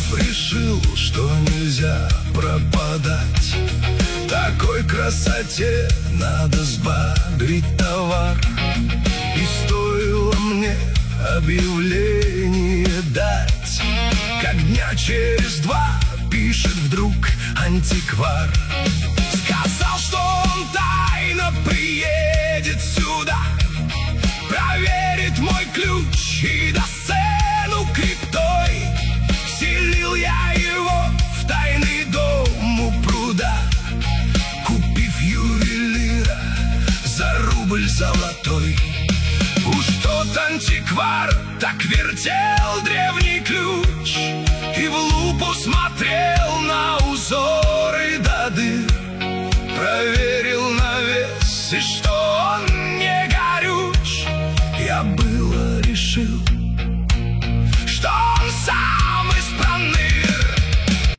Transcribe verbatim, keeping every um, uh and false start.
решил, что нельзя пропадать. Такой красоте надо сбагрить товар. И стоило мне объявление дать, как дня через два пишет вдруг антиквар. Сказал, что он тайно приедет сюда, проверит мой ключ и даст цену криптой. Вселил я его в тайный дом у пруда, купив ювелира за рубль золотой. Уж тот антиквар так вертел древний